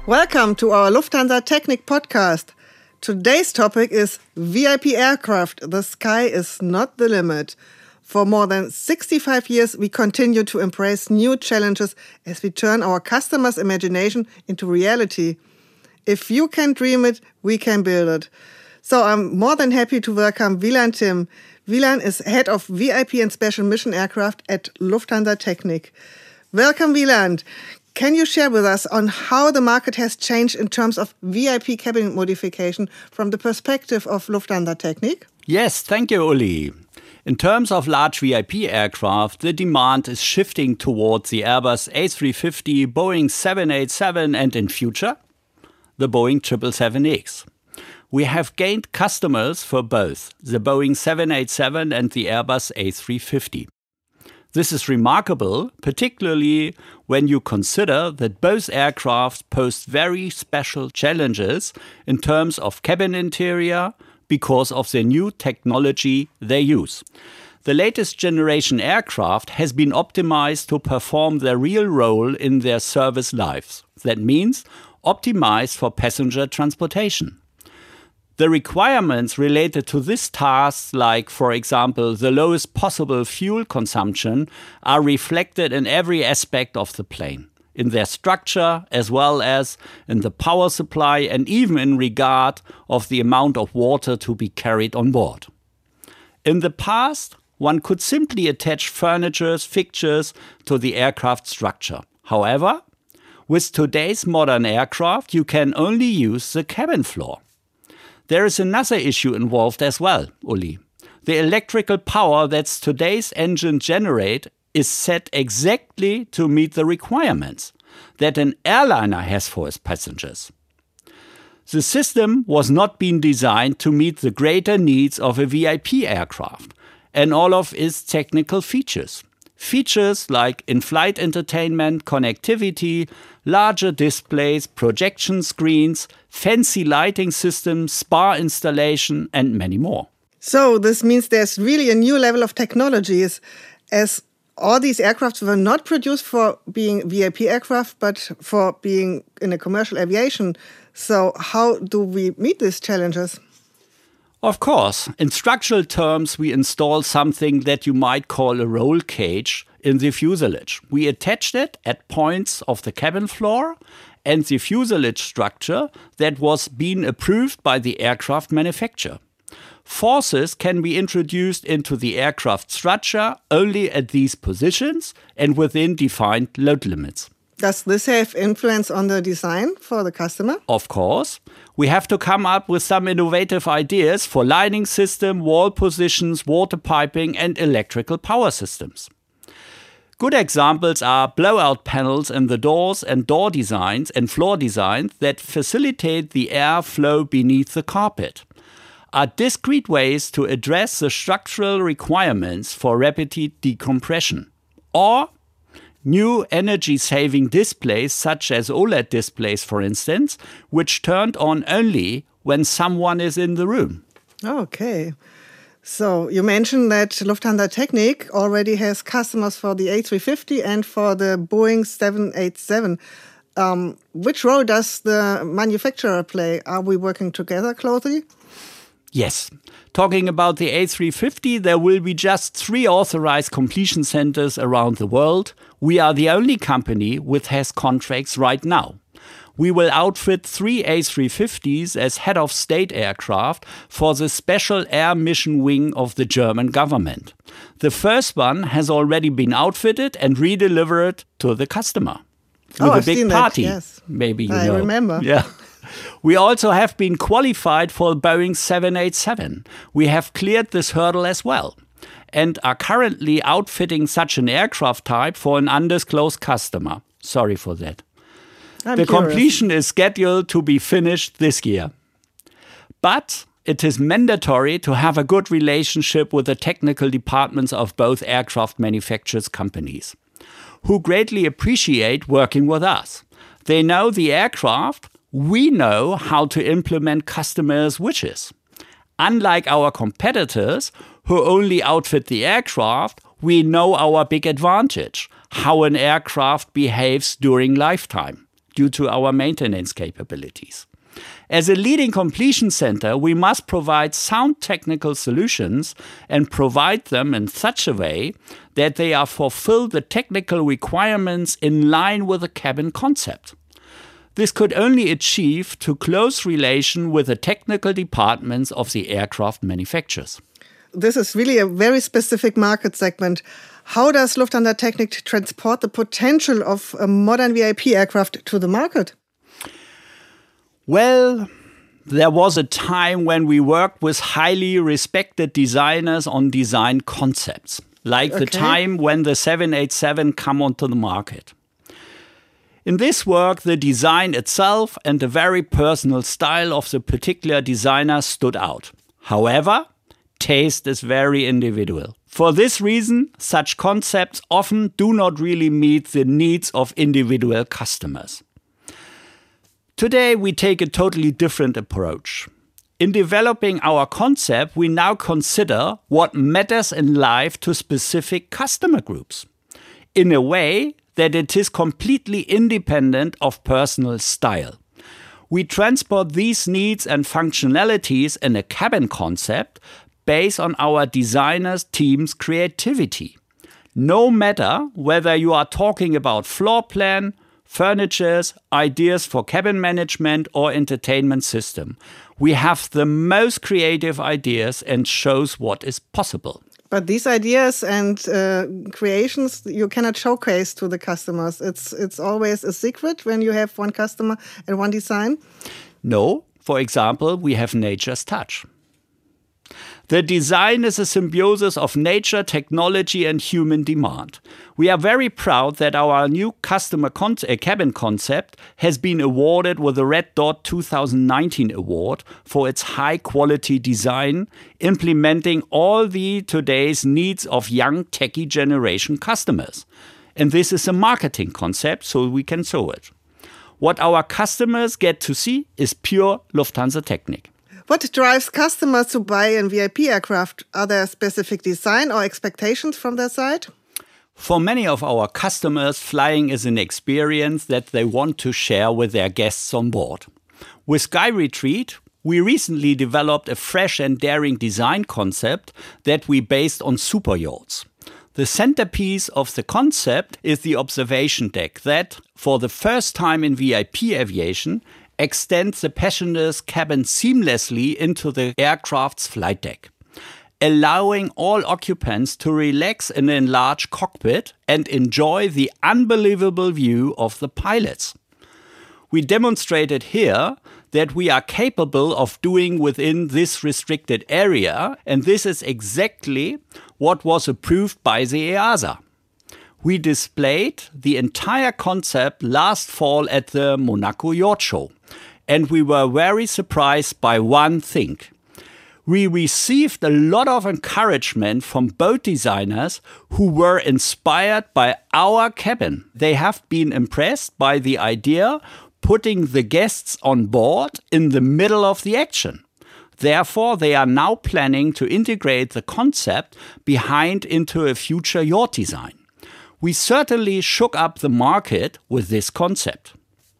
Welcome to our Lufthansa Technik podcast. Today's topic is VIP aircraft. The sky is not the limit. For more than 65 years, we continue to embrace new challenges as we turn our customers' imagination into reality. If you can dream it, we can build it. So I'm more than happy to welcome Wieland Timm. Wieland is head of VIP and special mission aircraft at Lufthansa Technik. Welcome, Wieland. Can you share with us on how the market has changed in terms of VIP cabin modification from the perspective of Lufthansa Technik? Yes, thank you, Uli. In terms of large VIP aircraft, the demand is shifting towards the Airbus A350, Boeing 787 and in future, the Boeing 777X. We have gained customers for both the Boeing 787 and the Airbus A350. This is remarkable, particularly when you consider that both aircraft pose very special challenges in terms of cabin interior because of the new technology they use. The latest generation aircraft has been optimized to perform their real role in their service lives. That means optimized for passenger transportation. The requirements related to this task, like, for example, the lowest possible fuel consumption, are reflected in every aspect of the plane, in their structure, as well as in the power supply, and even in regard of the amount of water to be carried on board. In the past, one could simply attach furniture, fixtures to the aircraft structure. However, with today's modern aircraft, you can only use the cabin floor. There is another issue involved as well, Uli. The electrical power that today's engine generate is set exactly to meet the requirements that an airliner has for its passengers. The system was not being designed to meet the greater needs of a VIP aircraft and all of its technical features. Features like in-flight entertainment, connectivity, larger displays, projection screens, fancy lighting systems, spa installation, and many more. So this means there's really a new level of technologies, as all these aircraft were not produced for being VIP aircraft, but for being in a commercial aviation. So how do we meet these challenges? Of course, in structural terms, we install something that you might call a roll cage in the fuselage. We attached it at points of the cabin floor and the fuselage structure that was being approved by the aircraft manufacturer. Forces can be introduced into the aircraft structure only at these positions and within defined load limits. Does this have influence on the design for the customer? Of course. We have to come up with some innovative ideas for lighting system, wall positions, water piping, and electrical power systems. Good examples are blowout panels in the doors and door designs and floor designs that facilitate the air flow beneath the carpet. Are discrete ways to address the structural requirements for rapid decompression. Or new energy-saving displays, such as OLED displays, for instance, which turned on only when someone is in the room. Okay. So you mentioned that Lufthansa Technik already has customers for the A350 and for the Boeing 787. Which role does the manufacturer play? Are we working together closely? Yes. Talking about the A350, there will be just 3 authorized completion centers around the world. We are the only company which has contracts right now. We will outfit 3 A350s as head of state aircraft for the Special Air Mission Wing of the German government. The first one has already been outfitted and redelivered to the customer. With a big party. That, yes. Maybe you know. I remember. Yeah. We also have been qualified for Boeing 787. We have cleared this hurdle as well and are currently outfitting such an aircraft type for an undisclosed customer. Sorry for that. The completion is scheduled to be finished this year. But it is mandatory to have a good relationship with the technical departments of both aircraft manufacturers companies, who greatly appreciate working with us. They know the aircraft. We know how to implement customers' wishes. Unlike our competitors, who only outfit the aircraft, we know our big advantage, how an aircraft behaves during lifetime. due to our maintenance capabilities. As a leading completion center, we must provide sound technical solutions and provide them in such a way that they are fulfill the technical requirements in line with the cabin concept. This could only achieve to close relation with the technical departments of the aircraft manufacturers. This is really a very specific market segment. How does Lufthansa Technik transport the potential of a modern VIP aircraft to the market? Well, there was a time when we worked with highly respected designers on design concepts, like the time when the 787 came onto the market. In this work, the design itself and the very personal style of the particular designer stood out. However, taste is very individual. For this reason, such concepts often do not really meet the needs of individual customers. Today, we take a totally different approach. In developing our concept, we now consider what matters in life to specific customer groups, in a way that it is completely independent of personal style. We transport these needs and functionalities in a cabin concept based on our designers' team's creativity. No matter whether you are talking about floor plan, furnitures, ideas for cabin management or entertainment system, we have the most creative ideas and shows what is possible. But these ideas and creations you cannot showcase to the customers. It's always a secret when you have one customer and one design? No. For example, we have nature's touch. The design is a symbiosis of nature, technology and human demand. We are very proud that our new customer cabin concept has been awarded with the Red Dot 2019 award for its high-quality design, implementing all the today's needs of young techie generation customers. And this is a marketing concept, so we can show it. What our customers get to see is pure Lufthansa Technik. What drives customers to buy a VIP aircraft? Are there specific design or expectations from their side? For many of our customers, flying is an experience that they want to share with their guests on board. With Sky Retreat, we recently developed a fresh and daring design concept that we based on super yachts. The centerpiece of the concept is the observation deck that, for the first time in VIP aviation, extends the passenger's cabin seamlessly into the aircraft's flight deck, allowing all occupants to relax in an enlarged cockpit and enjoy the unbelievable view of the pilots. We demonstrated here that we are capable of doing within this restricted area, and this is exactly what was approved by the EASA. We displayed the entire concept last fall at the Monaco Yacht Show, and we were very surprised by one thing. We received a lot of encouragement from boat designers who were inspired by our cabin. They have been impressed by the idea putting the guests on board in the middle of the action. Therefore, they are now planning to integrate the concept behind into a future yacht design. We certainly shook up the market with this concept.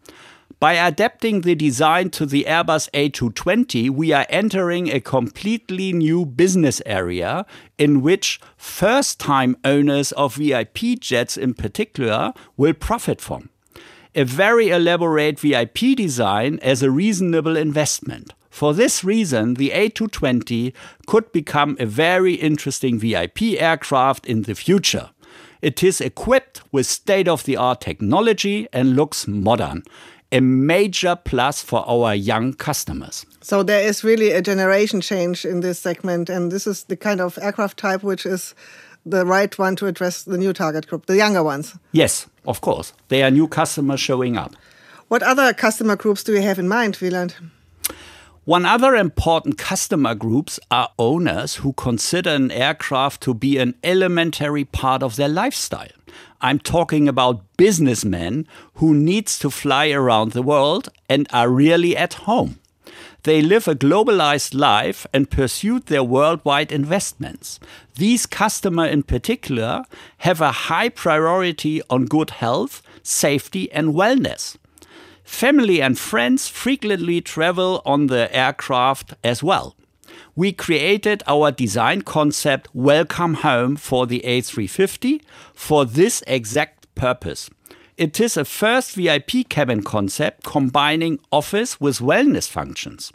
By adapting the design to the Airbus A220, we are entering a completely new business area in which first-time owners of VIP jets in particular will profit from. A very elaborate VIP design as a reasonable investment. For this reason, the A220 could become a very interesting VIP aircraft in the future. It is equipped with state-of-the-art technology and looks modern. A major plus for our young customers. So there is really a generation change in this segment, and this is the kind of aircraft type which is the right one to address the new target group, the younger ones. Yes, of course. There are new customers showing up. What other customer groups do you have in mind, Wieland? One other important customer groups are owners who consider an aircraft to be an elementary part of their lifestyle. I'm talking about businessmen who needs to fly around the world and are really at home. They live a globalized life and pursue their worldwide investments. These customers in particular have a high priority on good health, safety and wellness. Family and friends frequently travel on the aircraft as well. We created our design concept Welcome Home for the A350 for this exact purpose. It is a first VIP cabin concept combining office with wellness functions.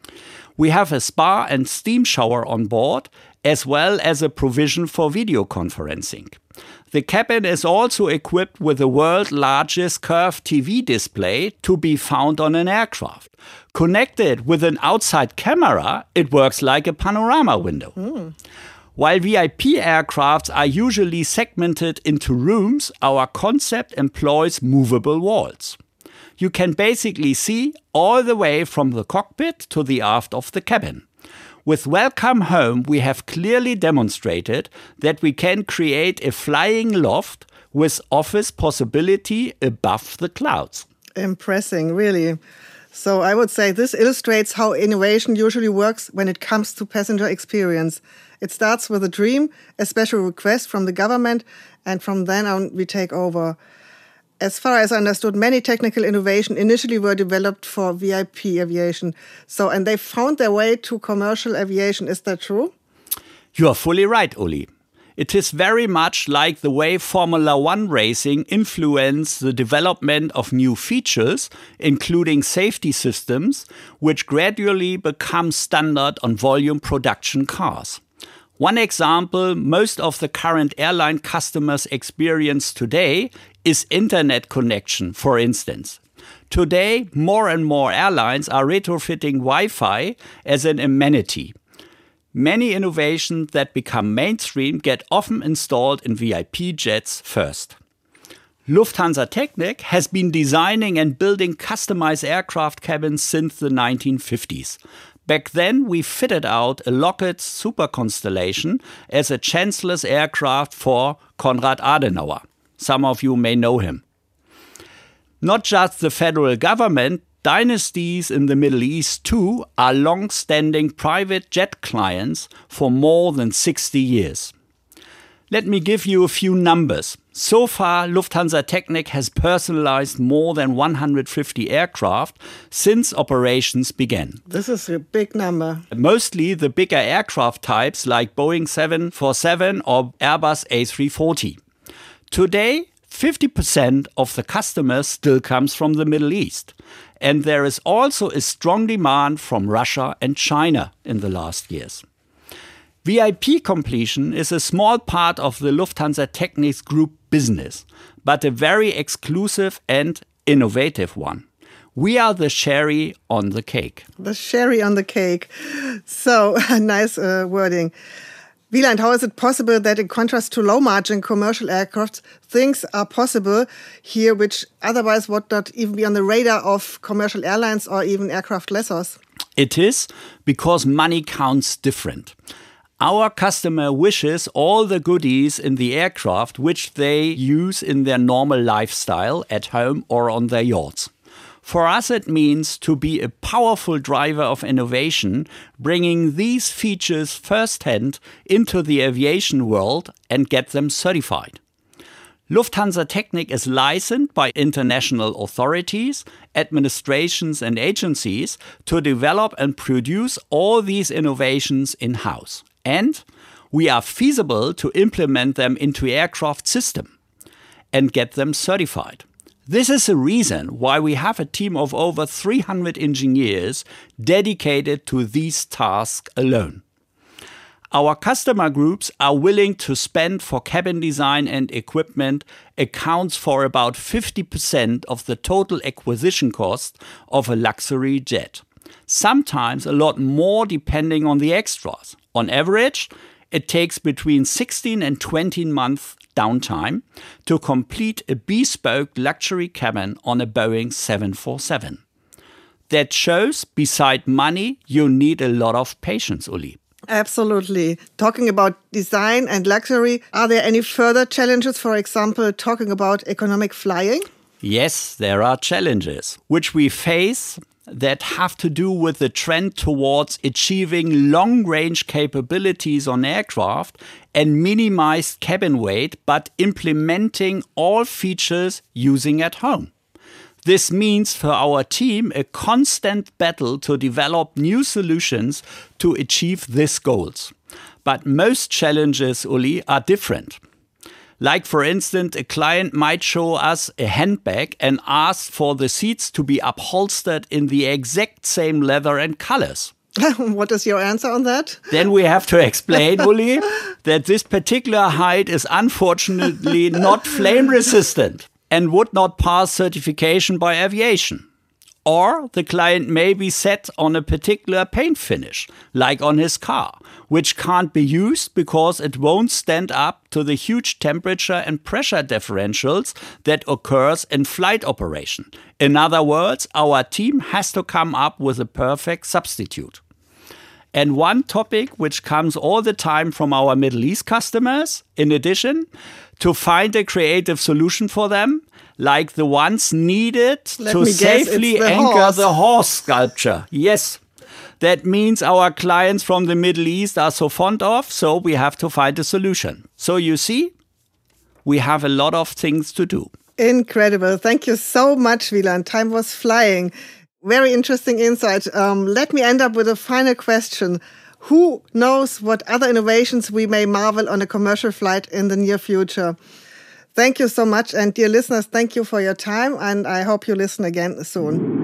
We have a spa and steam shower on board, as well as a provision for video conferencing. The cabin is also equipped with the world's largest curved TV display to be found on an aircraft. Connected with an outside camera, it works like a panorama window. While VIP aircrafts are usually segmented into rooms, our concept employs movable walls. You can basically see all the way from the cockpit to the aft of the cabin. With Welcome Home, we have clearly demonstrated that we can create a flying loft with office possibility above the clouds. Impressive, really. So I would say this illustrates how innovation usually works when it comes to passenger experience. It starts with a dream, a special request from the government, and from then on we take over. As far as I understood, many technical innovations initially were developed for VIP aviation. And they found their way to commercial aviation. Is that true? You are fully right, Uli. It is very much like the way Formula One racing influenced the development of new features, including safety systems, which gradually become standard on volume production cars. One example most of the current airline customers experience today is internet connection, for instance. Today, more and more airlines are retrofitting Wi-Fi as an amenity. Many innovations that become mainstream get often installed in VIP jets first. Lufthansa Technik has been designing and building customized aircraft cabins since the 1950s. Back then, we fitted out a Lockheed Super Constellation as a Chancellor's aircraft for Konrad Adenauer. Some of you may know him. Not just the federal government, dynasties in the Middle East too are long-standing private jet clients for more than 60 years. Let me give you a few numbers. So far, Lufthansa Technik has personalized more than 150 aircraft since operations began. This is a big number. Mostly the bigger aircraft types like Boeing 747 or Airbus A340. Today, 50% of the customers still comes from the Middle East. And there is also a strong demand from Russia and China in the last years. VIP completion is a small part of the Lufthansa Technik Group business, but a very exclusive and innovative one. We are the cherry on the cake. The cherry on the cake. So, nice wording. Wieland, how is it possible that in contrast to low-margin commercial aircraft, things are possible here which otherwise would not even be on the radar of commercial airlines or even aircraft lessors? It is because money counts different. Our customer wishes all the goodies in the aircraft which they use in their normal lifestyle at home or on their yachts. For us, it means to be a powerful driver of innovation, bringing these features firsthand into the aviation world and get them certified. Lufthansa Technik is licensed by international authorities, administrations and agencies to develop and produce all these innovations in-house. And we are feasible to implement them into aircraft system and get them certified. This is the reason why we have a team of over 300 engineers dedicated to these tasks alone. Our customer groups are willing to spend for cabin design and equipment accounts for about 50% of the total acquisition cost of a luxury jet. Sometimes a lot more depending on the extras. On average, it takes between 16 and 20 months downtime to complete a bespoke luxury cabin on a Boeing 747. That shows, beside money, you need a lot of patience, Uli. Absolutely. Talking about design and luxury, are there any further challenges, for example, talking about economic flying? Yes, there are challenges which we face that have to do with the trend towards achieving long-range capabilities on aircraft and minimized cabin weight, but implementing all features using at home. This means for our team a constant battle to develop new solutions to achieve these goals. But most challenges, Uli, are different. Like, for instance, a client might show us a handbag and ask for the seats to be upholstered in the exact same leather and colors. What is your answer on that? Then we have to explain, Uli, that this particular height is unfortunately not flame resistant and would not pass certification by aviation. Or the client may be set on a particular paint finish, like on his car, which can't be used because it won't stand up to the huge temperature and pressure differentials that occurs in flight operation. In other words, our team has to come up with a perfect substitute. And one topic which comes all the time from our Middle East customers, in addition, to find a creative solution for them, like the ones needed to safely anchor the horse sculpture. Yes, that means our clients from the Middle East are so fond of, so we have to find a solution. So you see, we have a lot of things to do. Incredible. Thank you so much, Wieland. Time was flying. Very interesting insight. Let me end up with a final question. Who knows what other innovations we may marvel on a commercial flight in the near future? Thank you so much. And dear listeners, thank you for your time. And I hope you listen again soon.